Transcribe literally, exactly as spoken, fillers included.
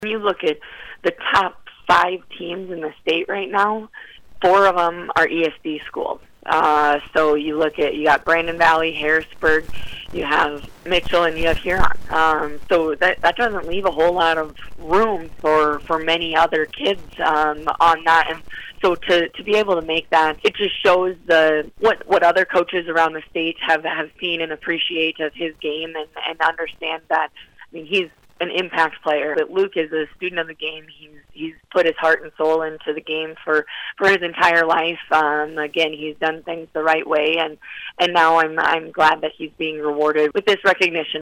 When you look at the top five teams in the state right now, four of them are E S D schools. Uh, so you look at, you got Brandon Valley, Harrisburg, you have Mitchell, and you have Huron. Um, so that that doesn't leave a whole lot of room for, for many other kids um, on that. And so to, to be able to make that, it just shows the what, what other coaches around the state have, have seen and appreciate of his game and, and understand that, I mean, he's an impact player. But Luke is a student of the game. He's he's put his heart and soul into the game for, for his entire life. Um, again, he's done things the right way, and, and now I'm I'm glad that he's being rewarded with this recognition.